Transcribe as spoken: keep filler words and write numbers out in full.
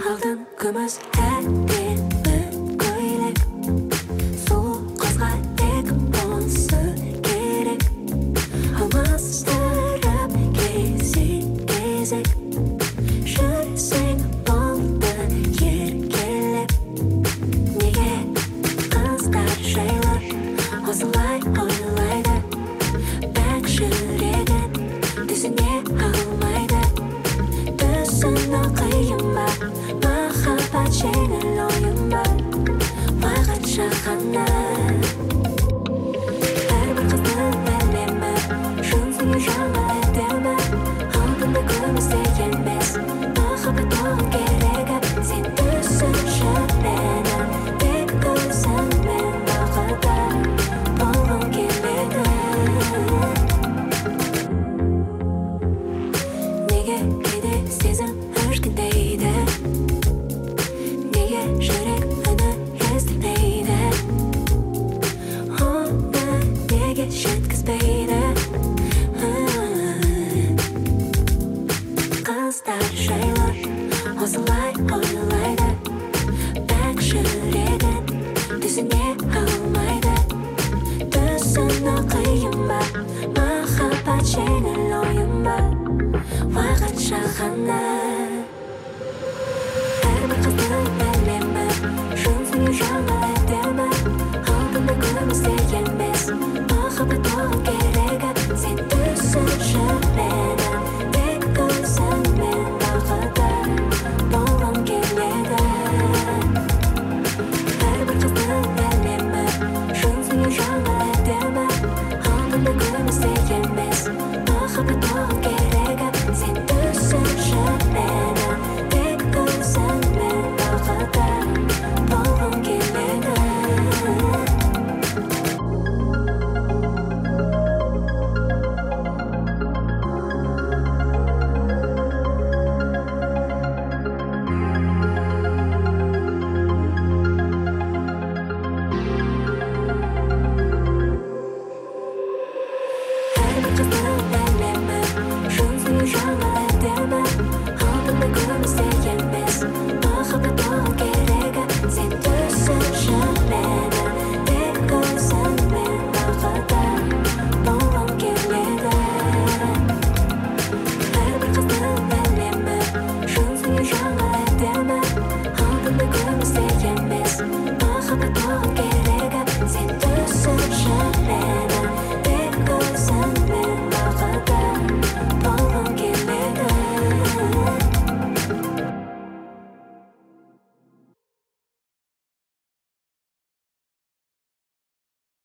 алтын күміс әдемі көйлек сұлу қызға тек осы керек алмастырып кезек-кезек жүрсең болды еркелеп неге қыздар жайлы осылай ойлайды бәк жүрегін түсіне алмайды түсіну қиын ба махаббат жеңіл ойын ба уақытша ғана әрбір қыздың әлемі шын сүйу жаңа әдемі алтынды күмісте емес махаббат оған керегі сен түсінші мені тек өзіңмен бақытты болғым келеді неге кейде сезім өркіндейді неге жүрек үні естілмейді оны неге жеткізбейді қыздар жайлы осылай ойлайды бәк жүрегін түсіне алмайды түсіну қиын ба махаббат жеңіл ойын ба уақытша ғана әрбір қыздың әлемі шын сүйу жаңа әдемі алтынды күмісте емес махаббат оған керегі сен түсінші мені тек өзіңмен бақытты болғым келеді әрбір қыздың әлемі шын сүйу жаңа әдемі алтынды күмісте емес махаббат оған керегі сен түсінші мені тек өзіңмен бақытты болғым келеді әрбір қыздың әлемі шын сүйу жаңа әдемі алтынды күмісте